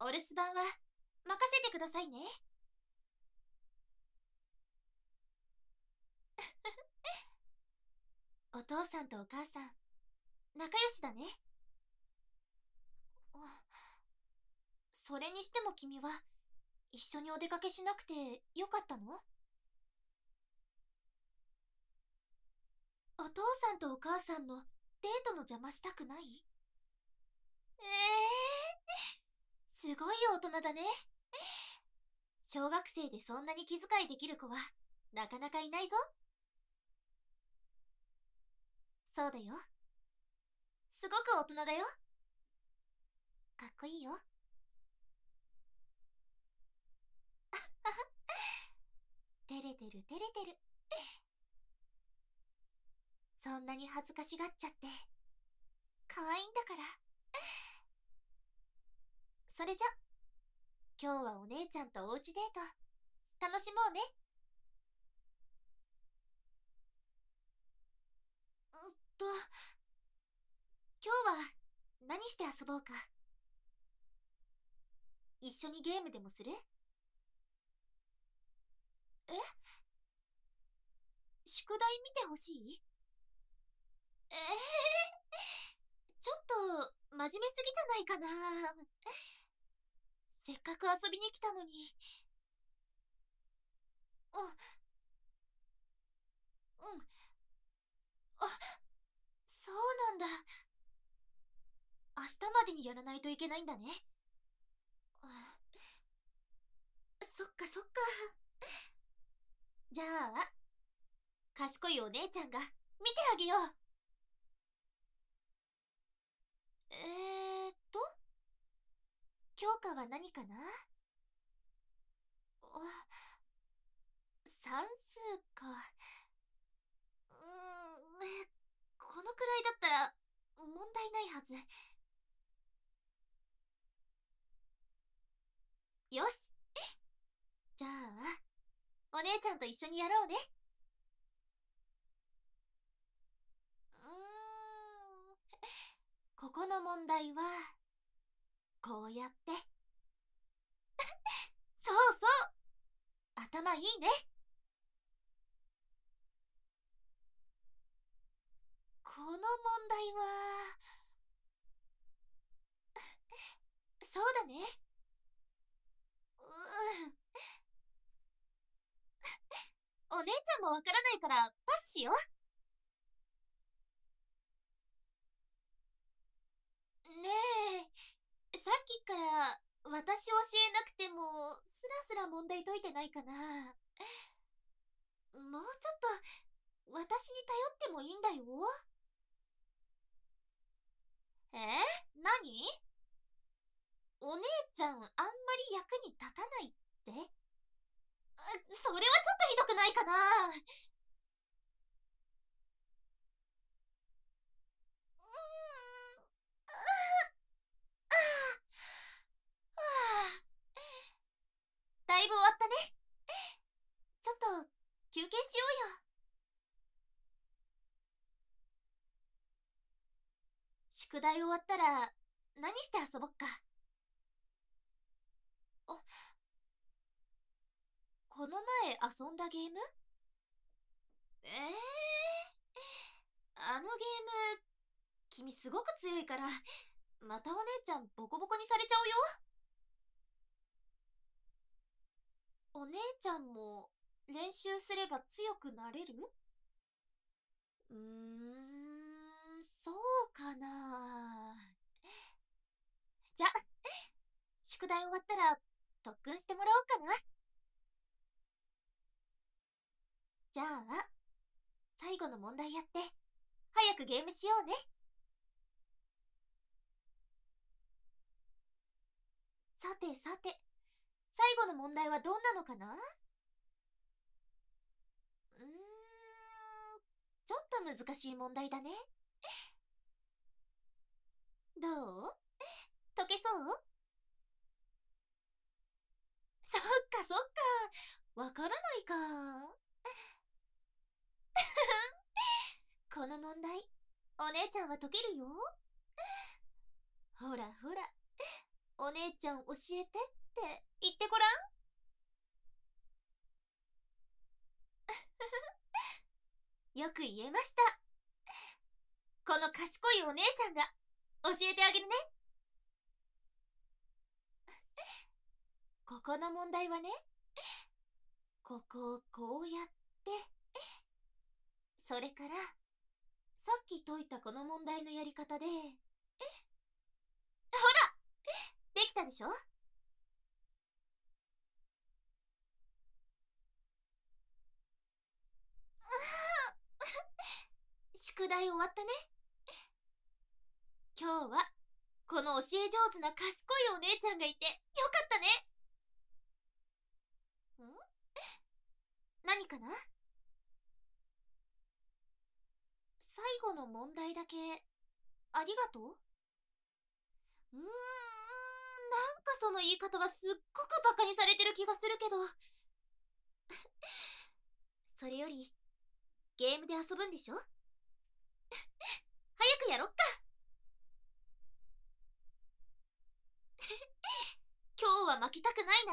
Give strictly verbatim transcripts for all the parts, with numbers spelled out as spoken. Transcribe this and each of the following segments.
お留守番は任せてくださいね。お父さんとお母さん、仲良しだね。それにしても君は、一緒にお出かけしなくてよかったの？お父さんとお母さんのデートの邪魔したくない？えー、すごい大人だね。小学生でそんなに気遣いできる子は、なかなかいないぞ。そうだよ。すごく大人だよ。かっこいいよ。照れてる照れてる。そんなに恥ずかしがっちゃって、可愛いんだから。それじゃ、今日はお姉ちゃんとおうちデート、楽しもうね。うんと、今日は何して遊ぼうか。一緒にゲームでもする？え？宿題見てほしい？えー、ちょっと真面目すぎじゃないかな。せっかく遊びに来たのに。うん、うん。あ、そうなんだ。明日までにやらないといけないんだね。そっかそっか。じゃあ、賢いお姉ちゃんが見てあげよう。えーっと、教科は何かな？算数か。うーん、えこのくらいだったら問題ないはず。よし。じゃあ、お姉ちゃんと一緒にやろうね。うーん、ここの問題は、こうやって。そうそう、頭いいね。この問題は、そうだね。うーん。お姉ちゃんもわからないからパスしよう。ねえ、さっきから私教えなくてもスラスラ問題解いてないかな。もうちょっと私に頼ってもいいんだよ。えー、何？お姉ちゃんあんまり役に立たないって？それはちょっとひどくないかな。うーん、ああ、だいぶ終わったね。ちょっと休憩しようよ。宿題終わったら何して遊ぼっか。あ、この前遊んだゲーム？ええー、あのゲーム、君すごく強いから、またお姉ちゃんボコボコにされちゃうよ。お姉ちゃんも練習すれば強くなれる？うーん、そうかな。じゃ、宿題終わったら特訓してもらおうかな。じゃあ、最後の問題やって、早くゲームしようね。さてさて、最後の問題はどんなのかな？うーん、ちょっと難しい問題だね。どう？解けそう？そっかそっか。わからないか。この問題、お姉ちゃんは解けるよ。ほらほら、お姉ちゃん教えてって言ってごらん。よく言えました。この賢いお姉ちゃんが教えてあげるね。ここの問題はね、ここをこうやって、それからさっき解いたこの問題のやり方で、ほら、できたでしょ。宿題終わったね。今日はこの教え上手な賢いお姉ちゃんがいてよかったね。ん？何かな？最後の問題だけありがとう。うーん、なんかその言い方はすっごくバカにされてる気がするけど。それよりゲームで遊ぶんでしょ？早くやろっか。今日は負けたくないな。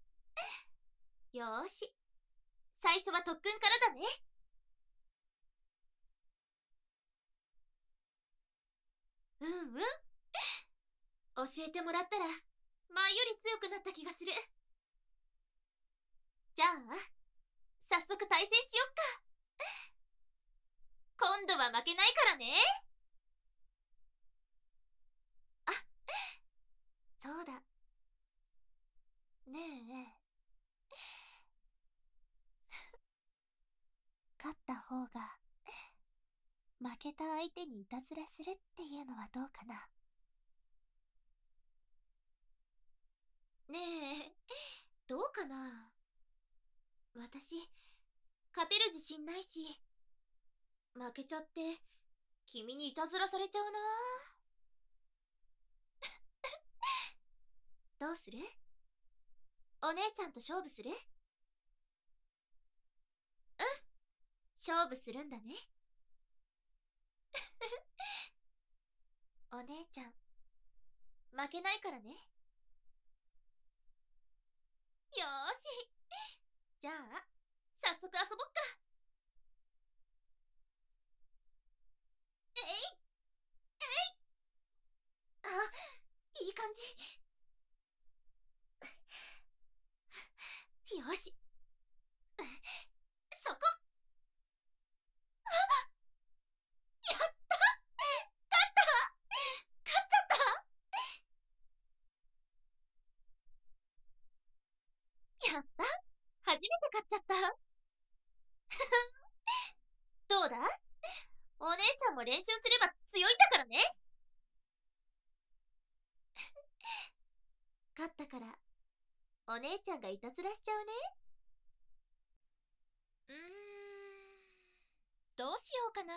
よーし、最初は特訓からだね。うんうん、教えてもらったら前より強くなった気がする。じゃあ早速対戦しよっか。今度は負けないからね。あ、そうだねえ、勝った方が負けた相手にいたずらするっていうのはどうかな。ねえ、どうかな。私勝てる自信ないし、負けちゃって君にいたずらされちゃうな。どうする？お姉ちゃんと勝負する？うん、勝負するんだね。お姉ちゃん負けないからね。よーし、じゃあ早速遊ぼっか。えいえい。あ、いい感じ。よし、そこ。やった、勝った、勝っちゃった。やった、初めて勝っちゃった。どうだ、お姉ちゃんも練習すれば強いんだからね。勝ったからお姉ちゃんがいたずらしちゃうね。うーん、どうしようかな。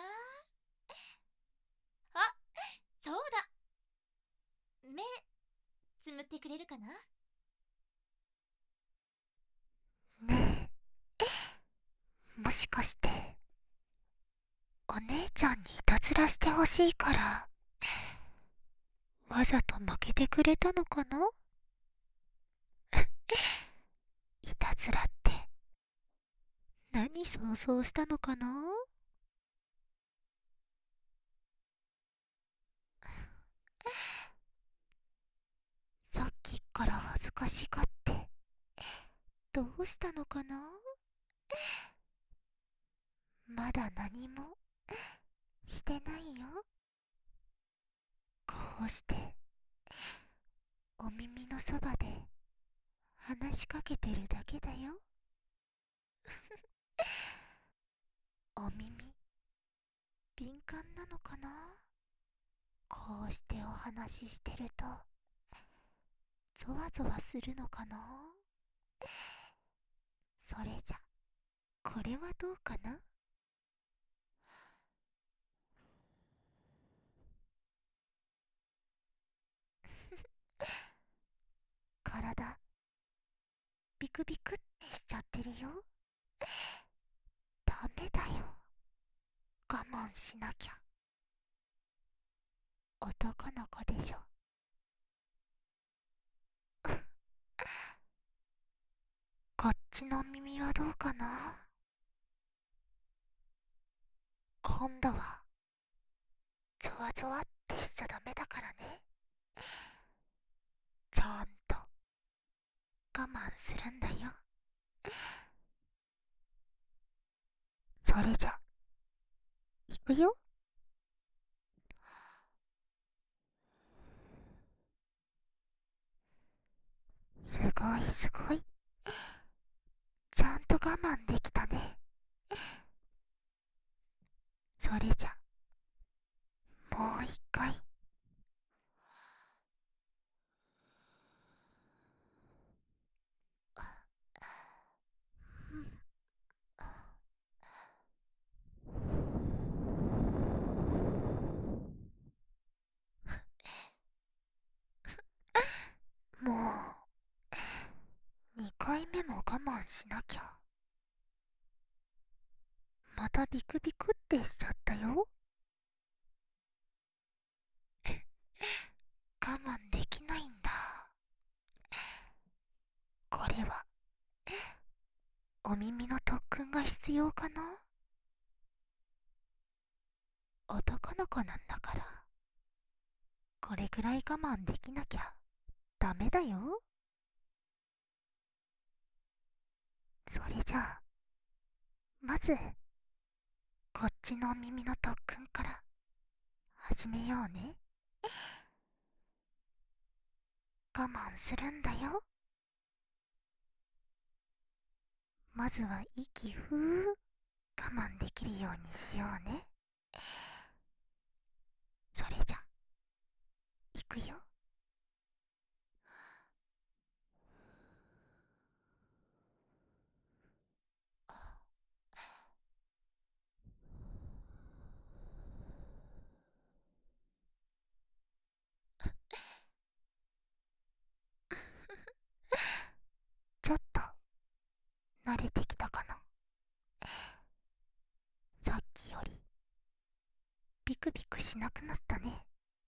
あ、そうだ、目つむってくれるかな。 ねえ、もしかしてお姉ちゃんにいたずらしてほしいからわざと負けてくれたのかな。いたずらって何想像したのかな。さっきから恥ずかしがってどうしたのかな。まだ何もしてないよ。こうしてお耳のそばで話しかけてるだけだよ。お耳敏感なのかな。こうしてお話ししてるとゾワゾワするのかな。それじゃこれはどうかな。体ビクビクってしちゃってるよ。ダメだよ、我慢しなきゃ。男の子でしょ。 ちの耳はどうかな。今度はゾワゾワってしちゃダメだからね。ちゃんと我慢するんだよ。それじゃ行くよ。すごいすごい、ちゃんと我慢できたね。それじゃもう一回。もうにかいめも我慢しなきゃ。またビクビクってしちゃったよ。我慢できないんだ。これはお耳の特訓が必要かな。男の子なんだから、これくらい我慢できなきゃダメだよ。それじゃあまずこっちのお耳の特訓から始めようね。我慢するんだよ。まずは息ふー我慢できるようにしようね。それじゃいくよ。ちょっと慣れてきたかな。さっきよりビクビクしなくなったね。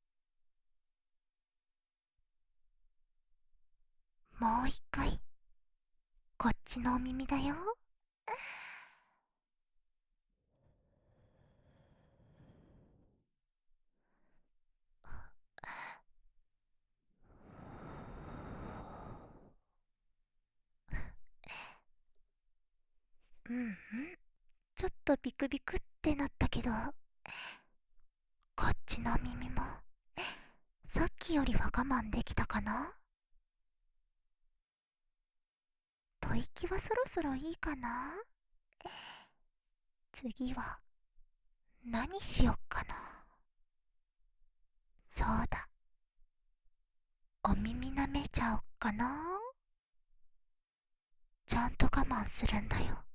もう一回こっちのお耳だよ。うんうん、ちょっとビクビクってなったけど、こっちの耳もさっきよりは我慢できたかな。吐息はそろそろいいかな。次は何しよっかな。そうだ、お耳舐めちゃおっかな。ちゃんと我慢するんだよ。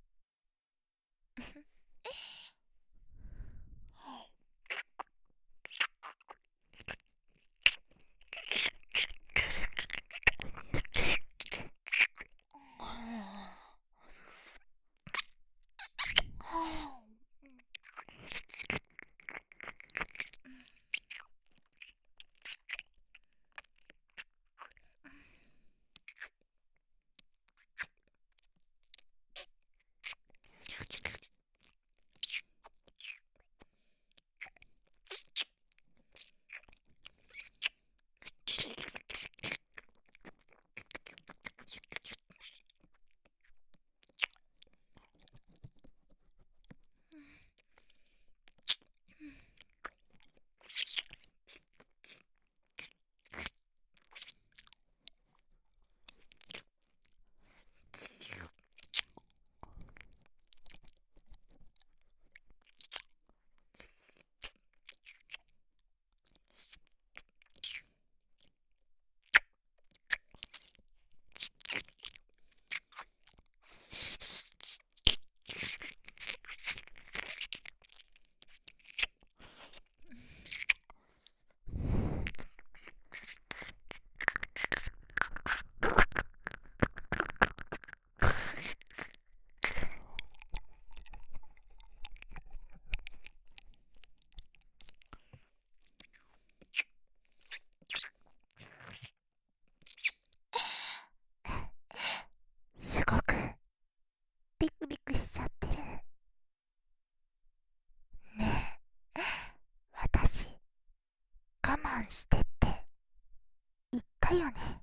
慢してって言ったよね。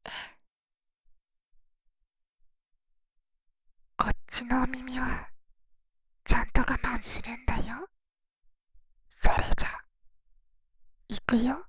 こっちのお耳はちゃんと我慢するんだよ。それじゃ行くよ。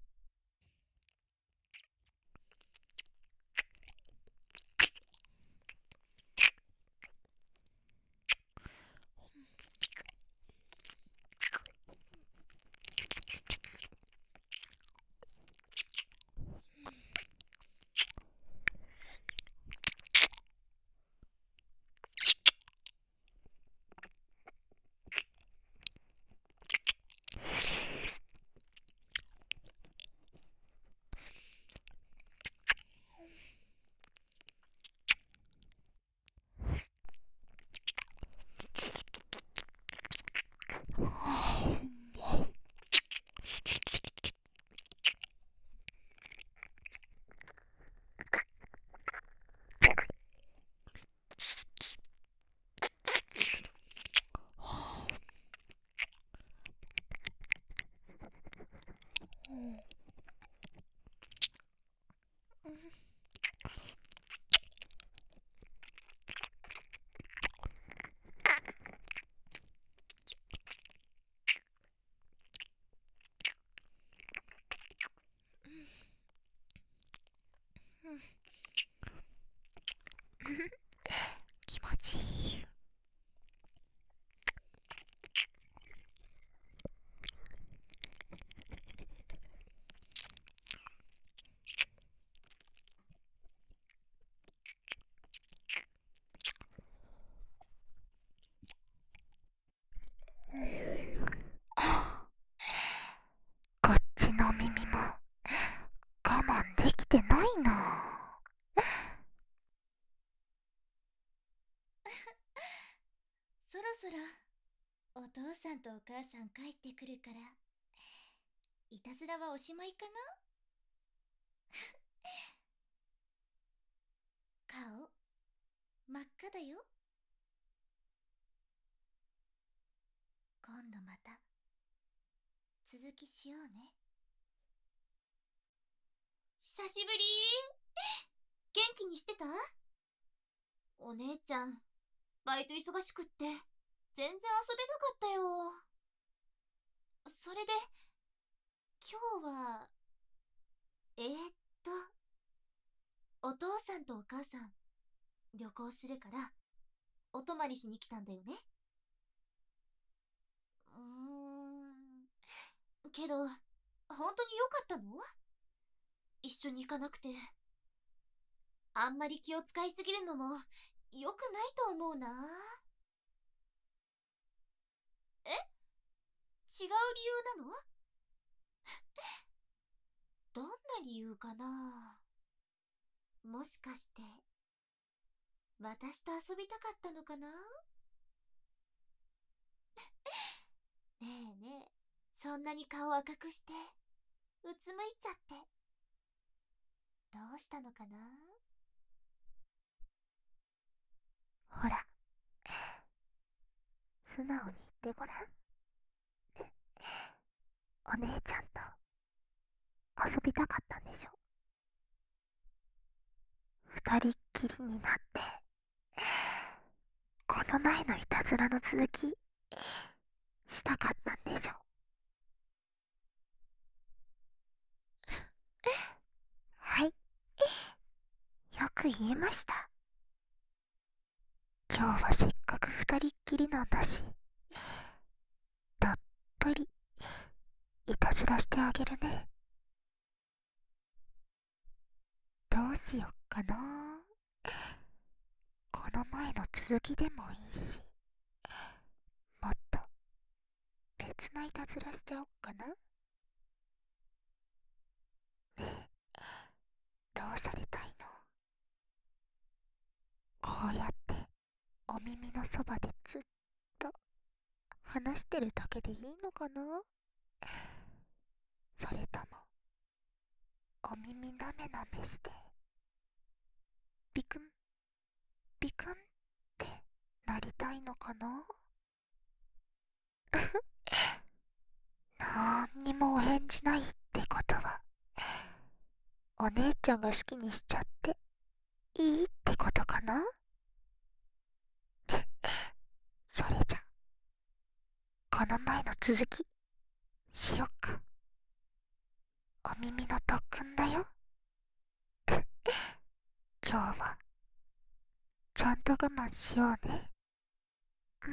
気持ちいい。こっちの耳も我慢できてないな。 そろそろお父さんとお母さん帰ってくるから、いたずらはおしまいかな。顔真っ赤だよ。今度また続きしようね。久しぶり。元気にしてた？お姉ちゃんバイト忙しくって全然遊べなかったよ。それで今日はえー、っとお父さんとお母さん旅行するからお泊まりしに来たんだよね。うーんけど本当に良かったの？一緒に行かなくて。あんまり気を使いすぎるのも良くないと思うな。え？違う理由なの？どんな理由かな。もしかして私と遊びたかったのかな。ねえねえ、そんなに顔赤くしてうつむいちゃってどうしたのかな。 ほら、素直に言ってごらん。お姉ちゃんと遊びたかったんでしょ。二人っきりになってこの前のいたずらの続きしたかったんでしょ。はい、よく言えました。今日はせっかく二人っきりなんだし、たっぷりいたずらしてあげるね。どうしよっかな。この前の続きでもいいし、もっと別ないたずらしちゃおっかな。ねえ、どうされたいの？こうやってお耳のそばでずっと話してるだけでいいのかな。それともお耳なめなめしてビクンビクンってなりたいのかな。 なんにもお返事ないってことは、お姉ちゃんが好きにしちゃっていいってことかな。それじゃこの前の続きしよっか。お耳の特訓だよ。今日はちゃんと我慢しようね。うん。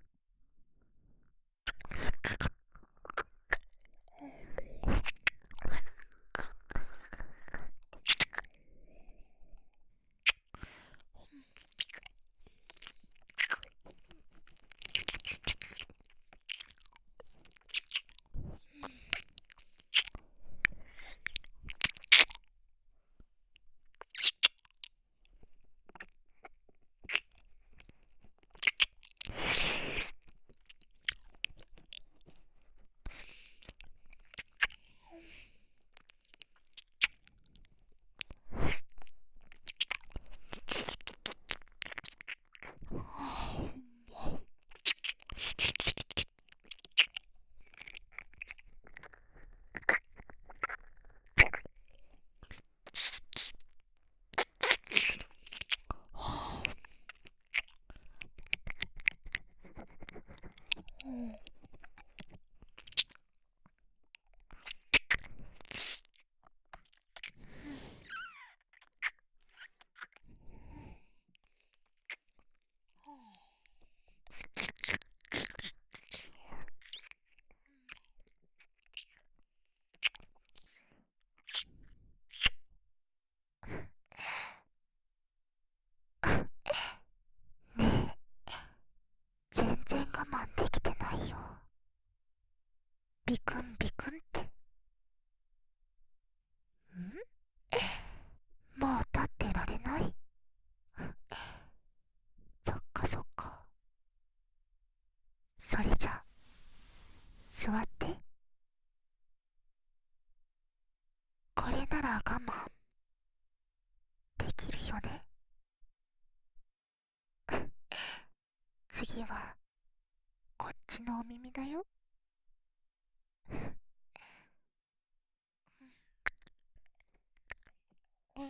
ねえ、全然我慢できてないよ。ビクンビクンって。ん？もう立ってられない？そっかそっか。それじゃ座って。これなら我慢できるよね。次はこっちのお耳だよ。うん。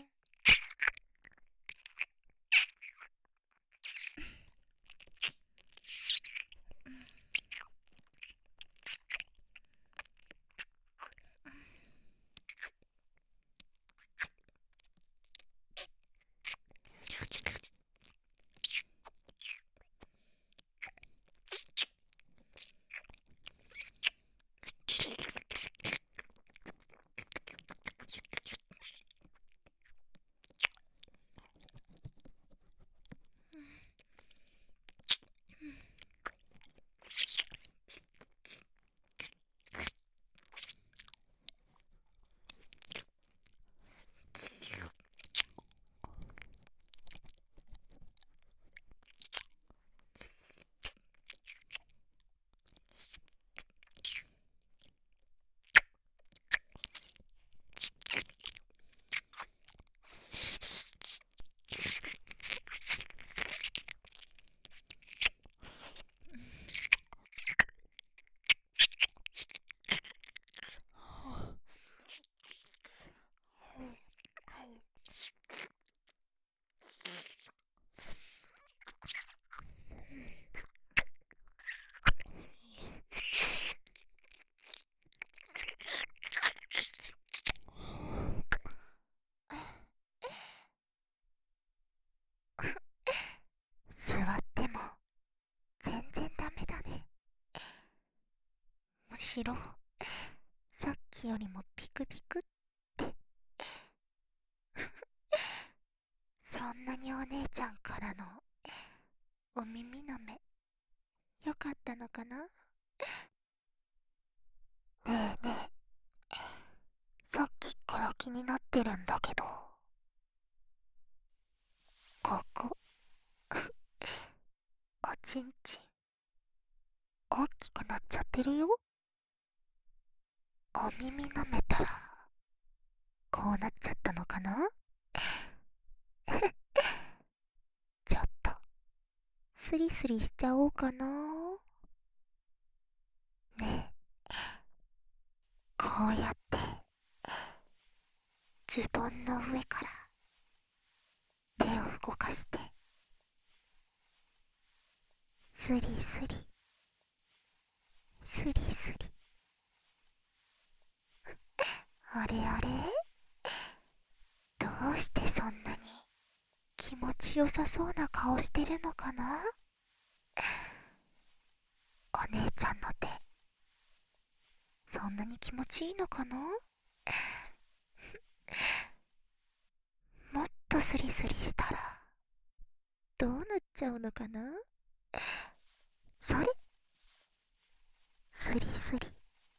座っても全然ダメだね。むしろさっきよりもピクピクって。そんなにお姉ちゃんからのお耳の目よかったのかな。ねえねえ、さっきから気になってるんだけど、ここおちんちん大きくなっちゃってるよ。お耳舐めたらこうなっちゃったのかな。ちょっとスリスリしちゃおうかな。ねえ、 ズボンの上から手を動かして、スリスリスリスリ。あれあれ、どうしてそんなに気持ちよさそうな顔してるのかな。お姉ちゃんの手、そんなに気持ちいいのかな。もっとスリスリしたらどうなっちゃうのかな。それ、スリスリ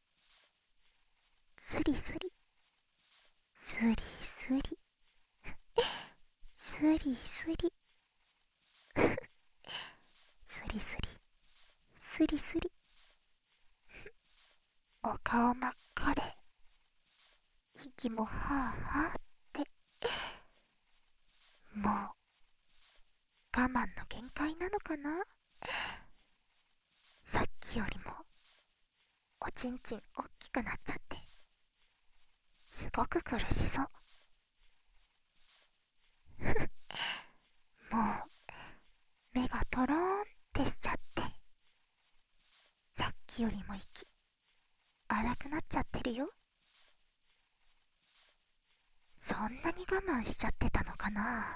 スリスリスリスリスリスリスリスリスリスリ。お顔真っ赤で息もはあはあって、もう我慢の限界なのかな。さっきよりもおちんちんおっきくなっちゃって、すごく苦しそう。もう目がトローンってしちゃって、さっきよりも息荒くなっちゃってるよ。そんなに我慢しちゃってたのかな。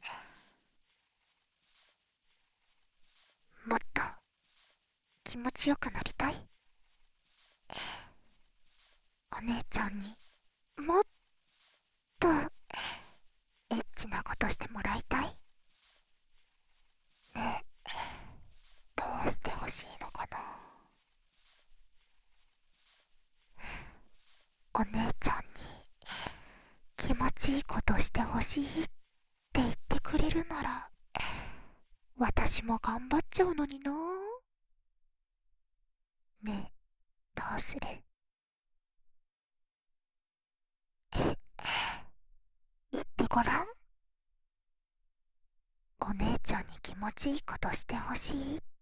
もっと気持ちよくなりたい。お姉ちゃんにもっとエッチなことしてもらいたい。ねえ、どうしてほしいのかな。お姉ちゃんに気持ちいいことしてほしいって言ってくれるなら、私も頑張っちゃうのにな。ねえ、どうする？言ってごらん。お姉ちゃんに気持ちいいことしてほしいって。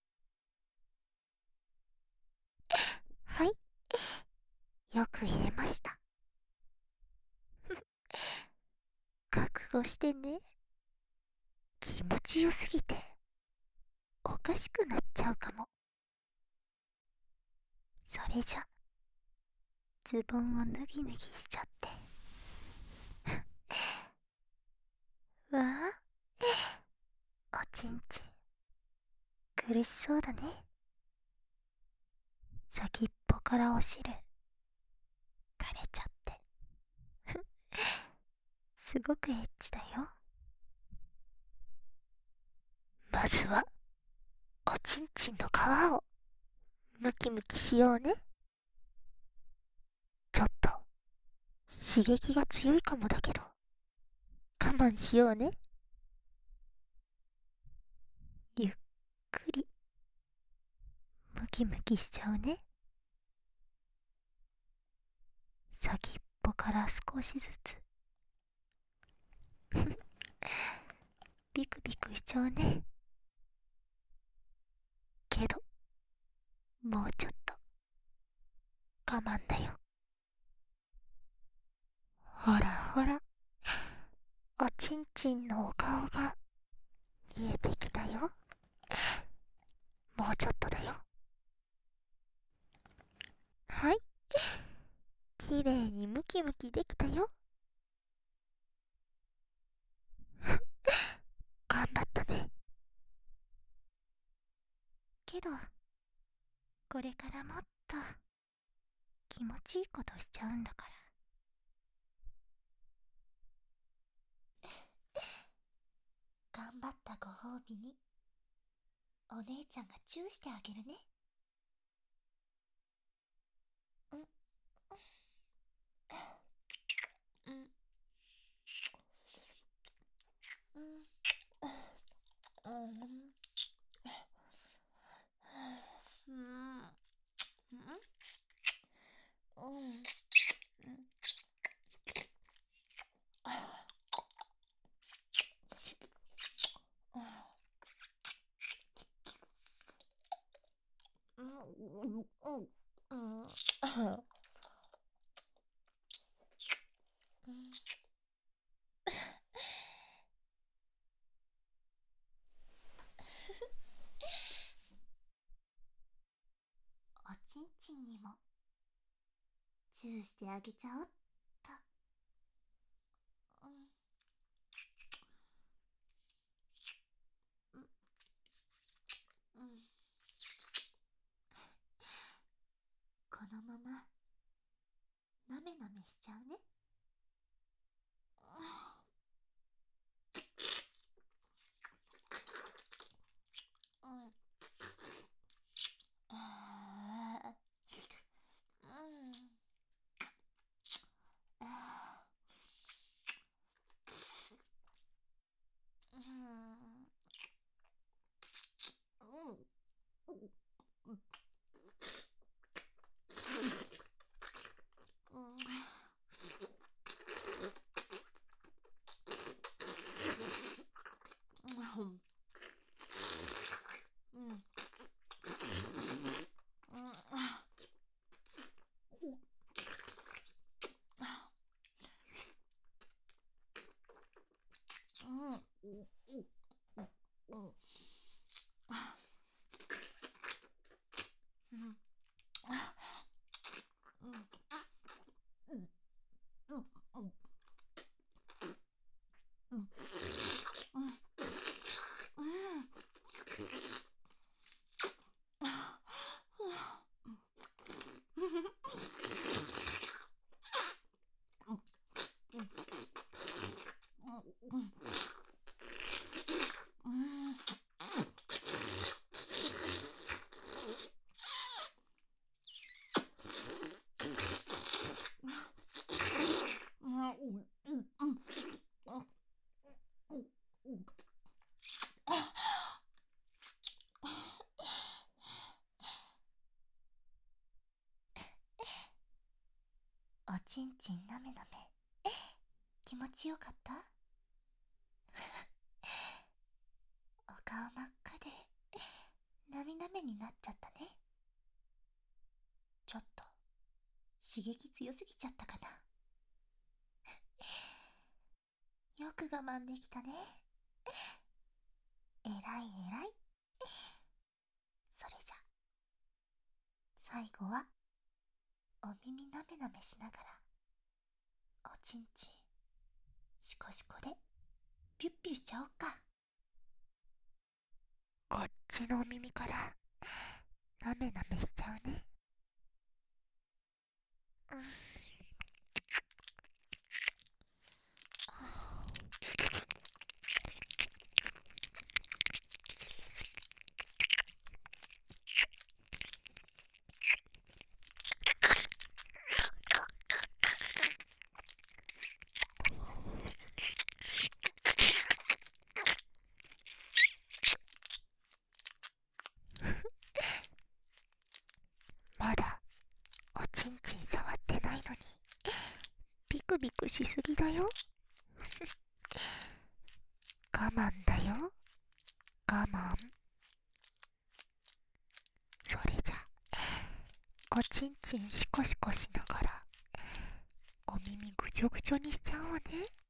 はい、よく言えました。覚悟してね。気持ちよすぎておかしくなっちゃうかも。それじゃズボンを脱ぎ脱ぎしちゃってわあ、おちんちん苦しそうだね。先っぽからお汁垂れちゃってすごくエッチだよ。まずはおちんちんの皮をムキムキしようね。ちょっと刺激が強いかもだけど我慢しようね。ゆっくりムキムキしちゃうね。先っぽから少しずつビクビクしちゃうね。けどもうちょっと我慢だよ。ほらほら、おちんちんのお顔が見えてきたよ。もうちょっとだよ。はい、きれいにムキムキできたよ。頑張ったね。けどこれからもっと気持ちいいことしちゃうんだから。頑張ったご褒美にお姉ちゃんがチューしてあげるね。うんうんうんうんうんうんもチューしてあげちゃおっと。うんうんうん。このままなめなめしちゃうね。うん。あーうん。あーうん。うん。うんうん。うん。おちんちんなめなめ気持ちよかった？お顔真っ赤でなみなめになっちゃったね。ちょっと刺激強すぎちゃったかな。よく我慢できたね。えらいえらい。それじゃ最後はお耳なめなめしながらおちんちんシコシコでピュッピュしちゃおっか。 こっちのお耳からなめなめしちゃうね。うん。まだおちんちん触ってないのにビクビクしすぎだよ。我慢だよ、我慢。それじゃおちんちんシコシコしながらお耳ぐちょぐちょにしちゃおうね。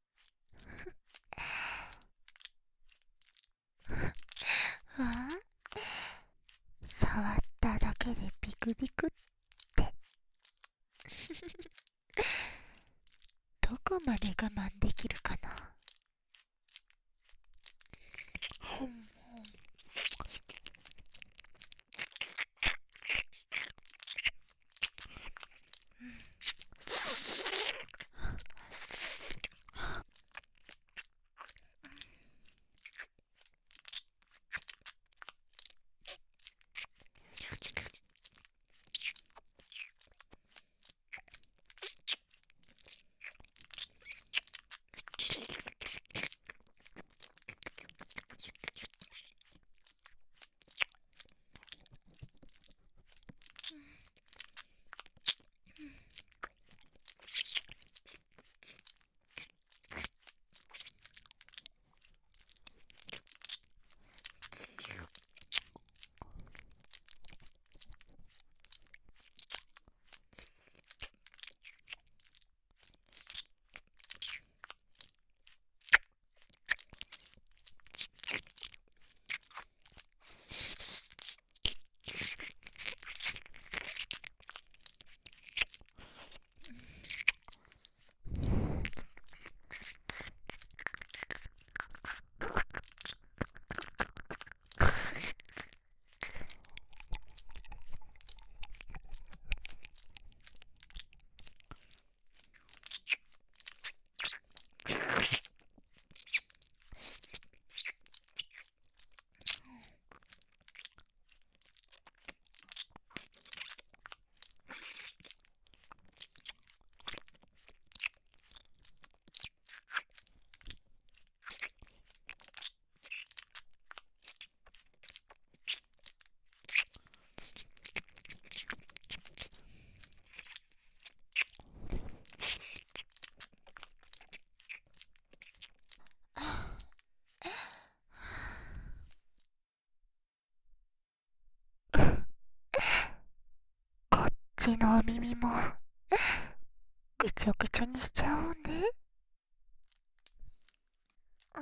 ああ、触っただけでビクビクってどこまで我慢できるかな。ほんちのお耳もぐちょぐちょにしちゃおうね。うん、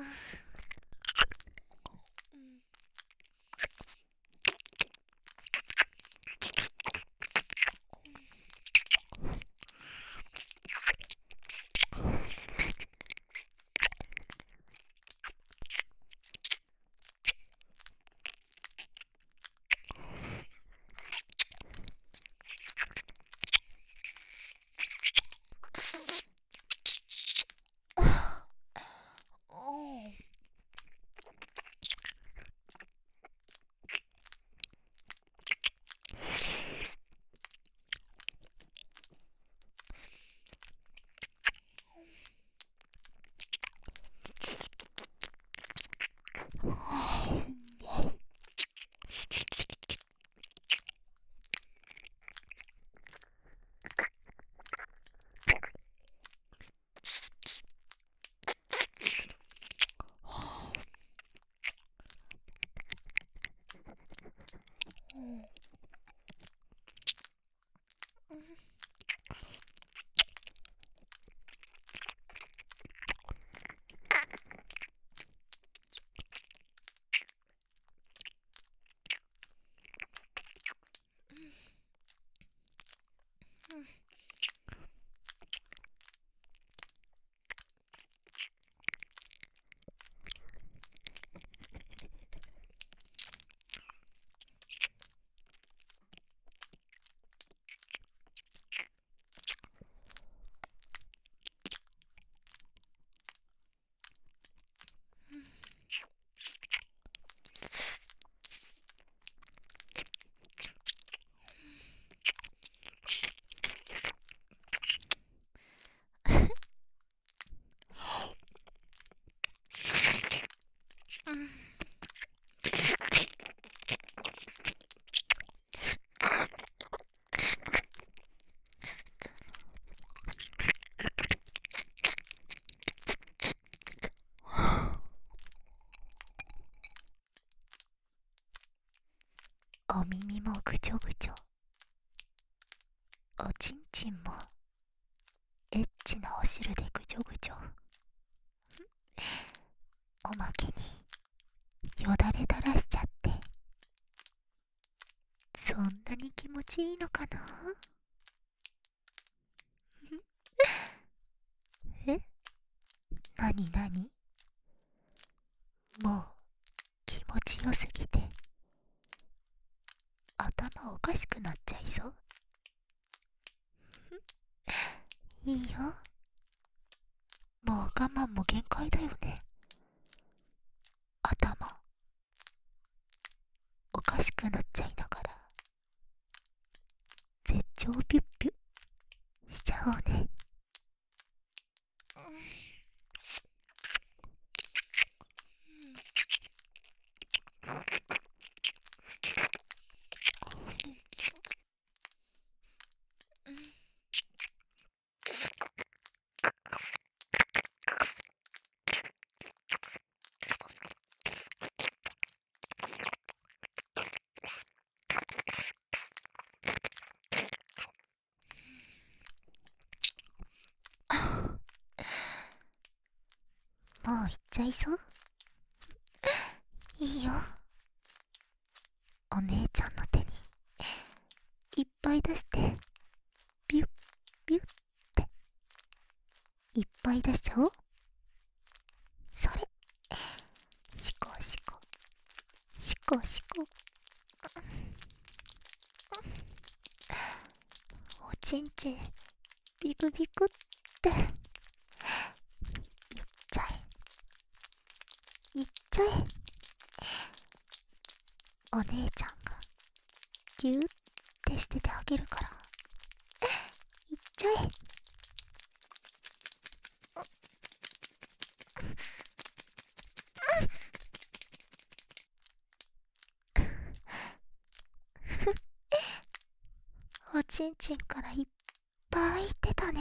お耳もぐちょぐちょ、おちんちんもエッチなお汁でぐちょぐちょ。おまけによだれ垂らしちゃって、そんなに気持ちいいのかな。え、なになに、もう気持ちよすぎて頭おかしくなっちゃいそう。いいよ、もう我慢も限界だよね。頭おかしくなっちゃいながら絶頂ピュッピュしちゃおうね。もう行っちゃいそう。いいよ、お姉ちゃんの手にいっぱい出して、ビュッビュッっていっぱい出しちゃおう。それ、しこしこしこしこ、おちんちんビクビクっていっちゃえ、いっちゃえ。お姉ちゃんがギューってしててあげるから、いっちゃえ。おちんちんからいっぱい出たね。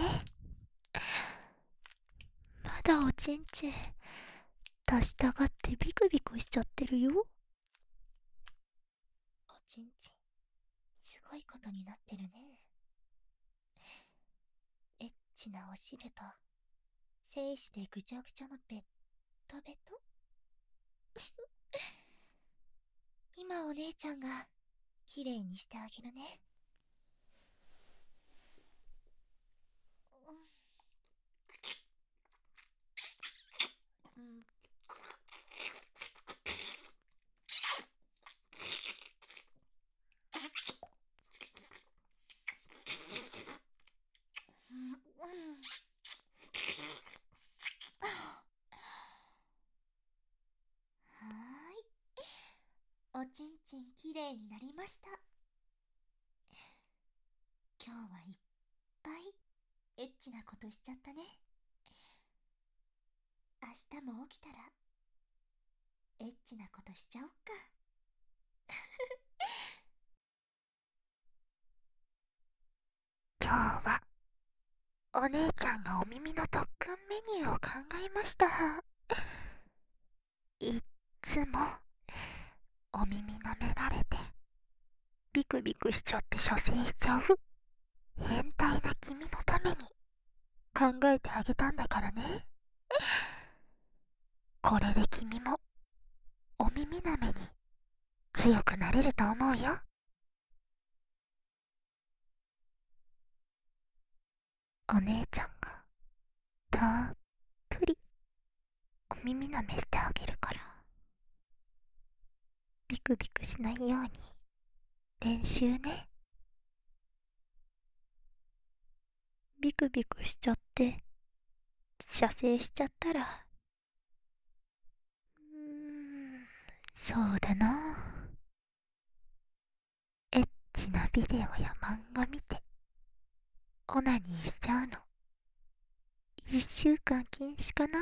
まだおちんちん出したがってビクビクしちゃってるよ。おちんちんすごいことになってるね。 チなお汁と精子でぐちゃぐちゃのベッドベト。今お姉ちゃんがきれいにしてあげるね。うん、うん、はーい、おちんちんきれいになりました。今日はいっぱいエッチなことしちゃったね。明日も起きたらエッチなことしちゃおっか。今日はお姉ちゃんがお耳の特訓メニューを考えました。いっつもお耳舐められてビクビクしちゃって射精しちゃう変態な君のために考えてあげたんだからね。これで君もお耳舐めに強くなれると思うよ。お姉ちゃんがたっぷりお耳舐めしてあげるから、ビクビクしないように練習ね。ビクビクしちゃって射精しちゃったら、うーん、そうだな、エッチなビデオや漫画見てオナニーしちゃうのいっしゅうかん禁止かな。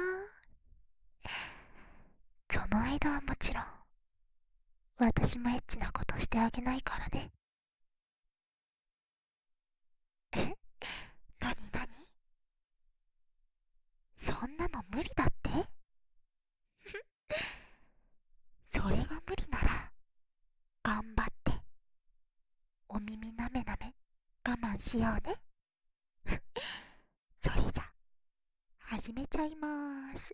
その間はもちろん私もエッチなことしてあげないからね。え、なになに、そんなの無理だって。それが無理なら頑張ってお耳なめなめ我慢しようね。それじゃ始めちゃいまーす。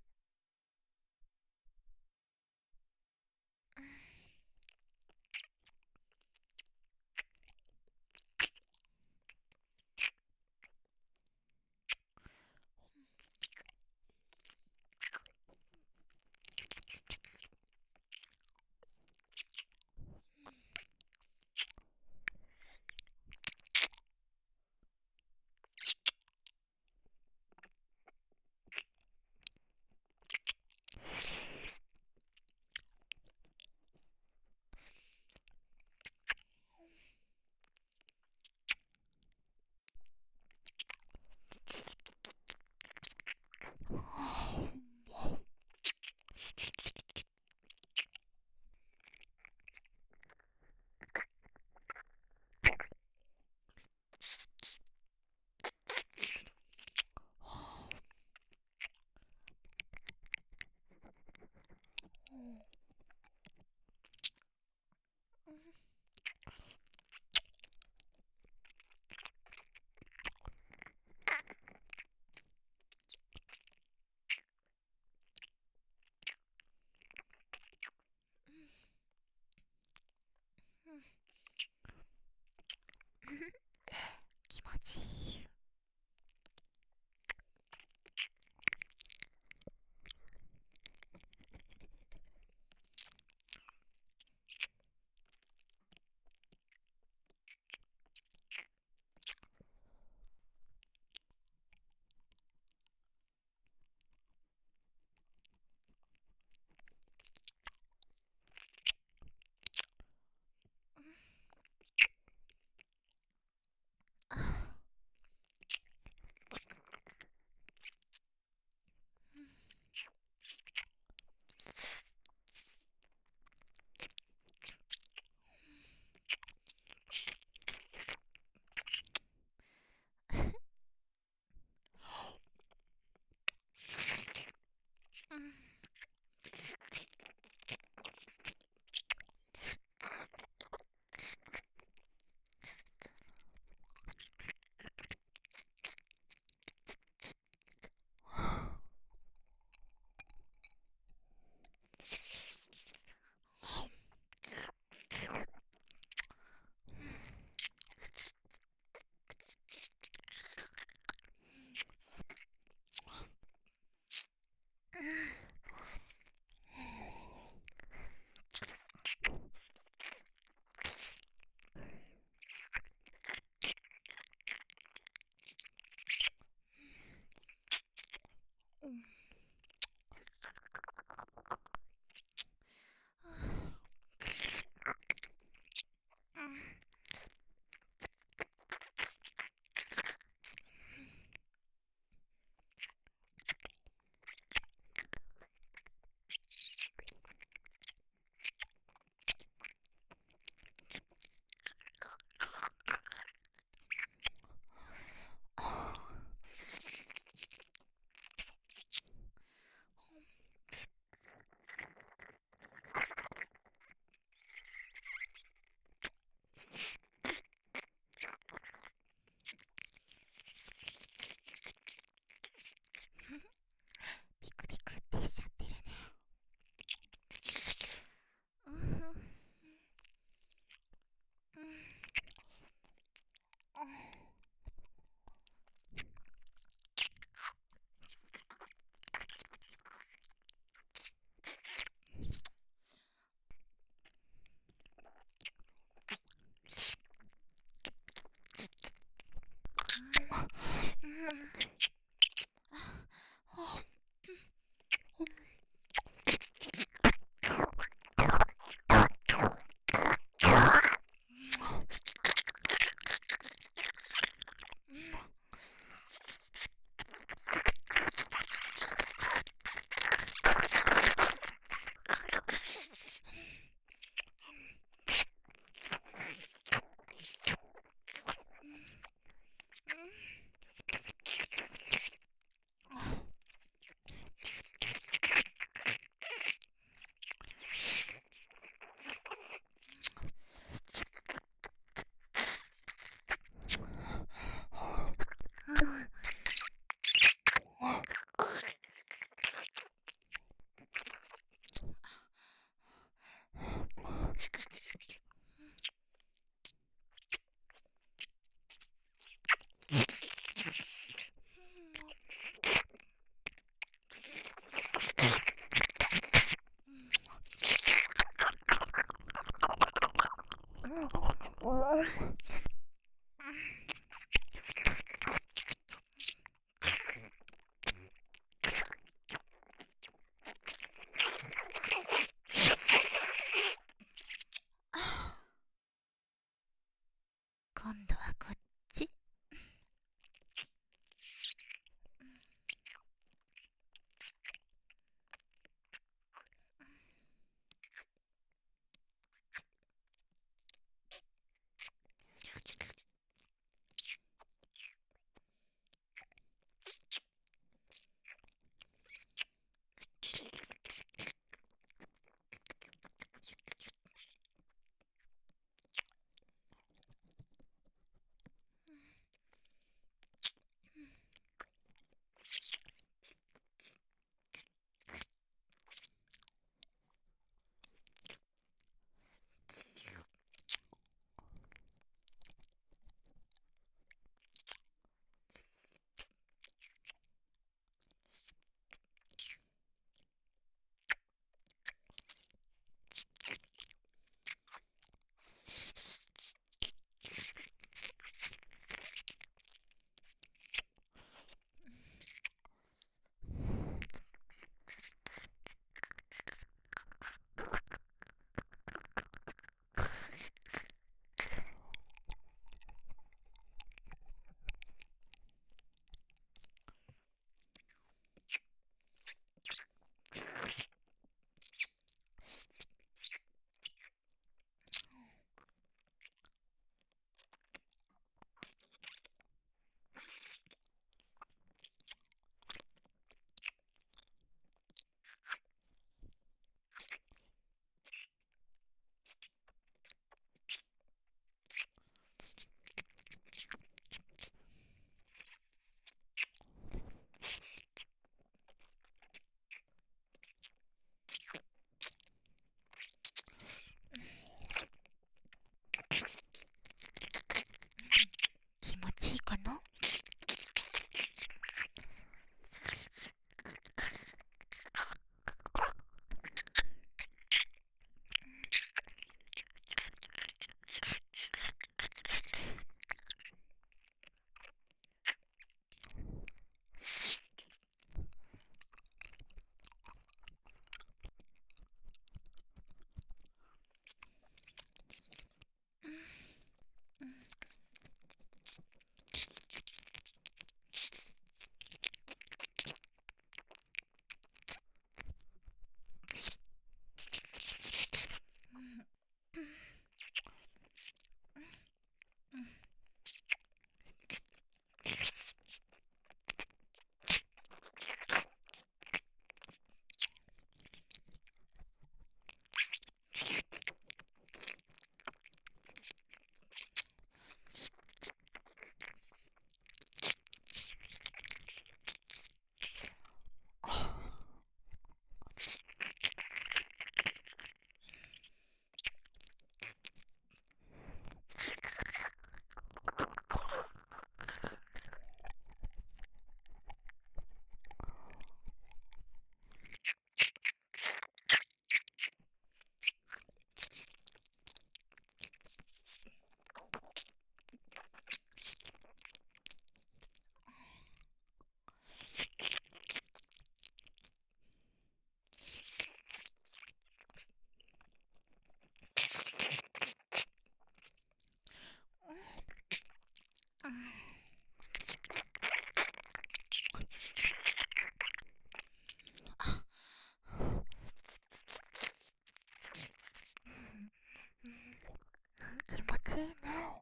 いね。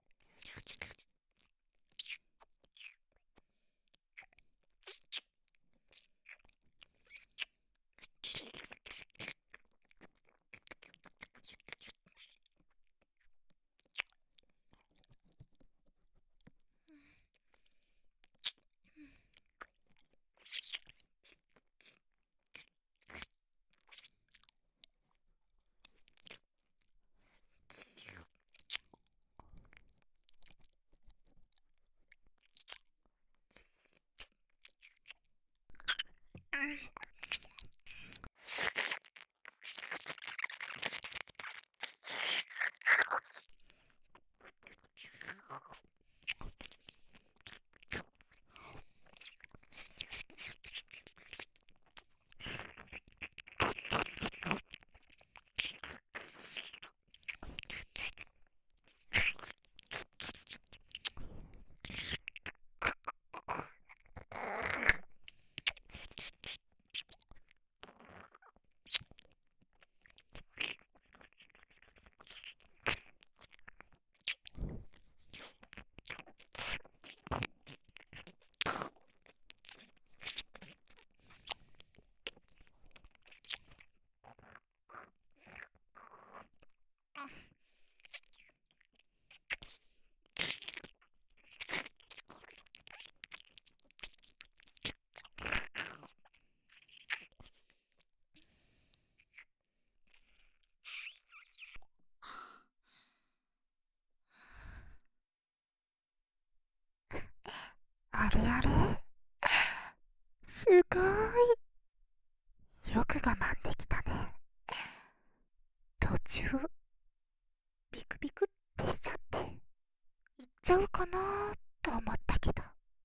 あれあれ、すごーい。よく我慢できたね。途中、ビクビクってしちゃって、行っちゃうかなーと思ったけど、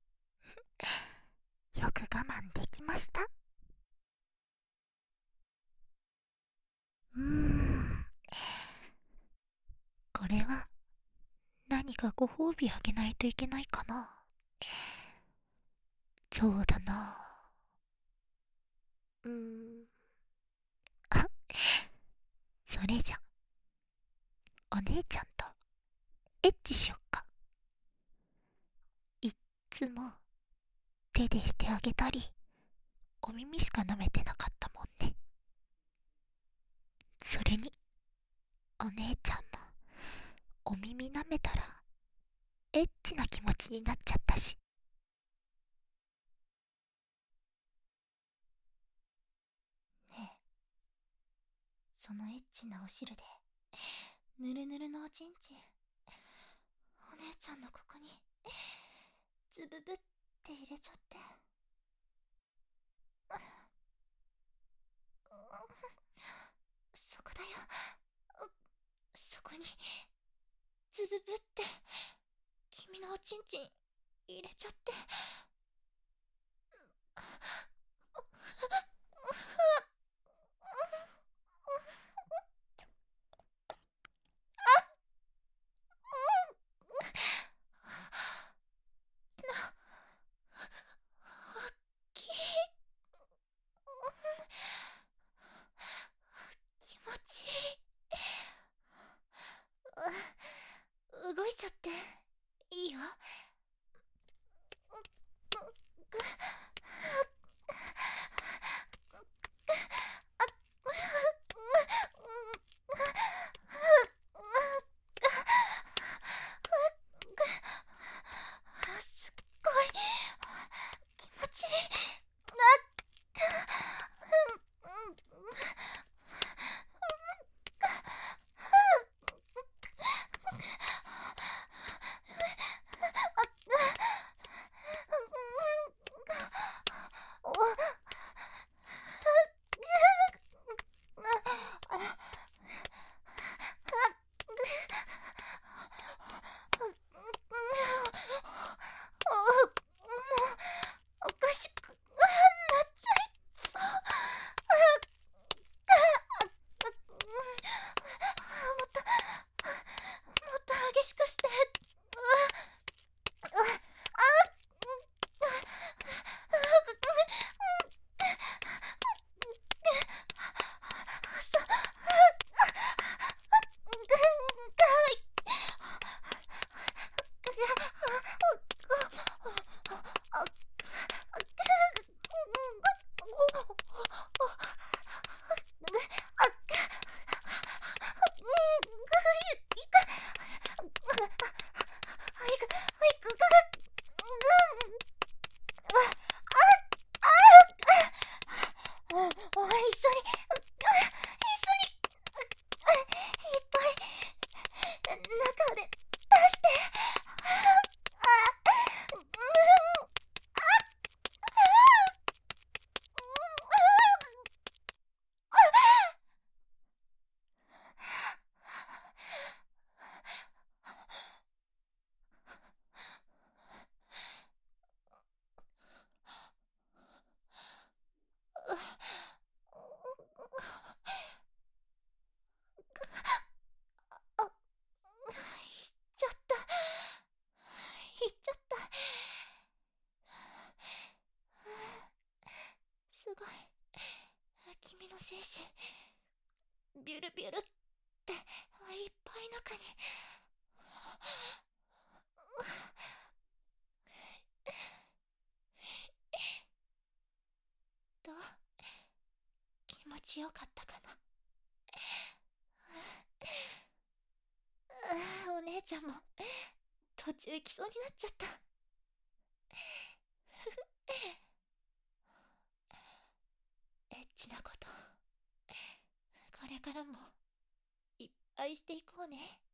よく我慢できました。うーん、これは何かご褒美あげないといけないかな。そうだな。うーん。あ、それじゃ、お姉ちゃんとエッチしよっか。いっつも手でしてあげたり、お耳しか舐めてなかったもんね。それに、お姉ちゃんもお耳舐めたらエッチな気持ちになっちゃったし。ねえ、そのエッチなお汁でぬるぬるのおちんちん、お姉ちゃんのここにズブブって入れちゃって。そこだよ、そこにズブブって君のおちんちん入れちゃって。気持ちいい。動いちゃっていいよ。 精子ビュルビュルっていっぱい中に。どう？気持ちよかったかな？ああ、お姉ちゃんも途中来そうになっちゃった。エッチなことこれからもいっぱいしていこうね。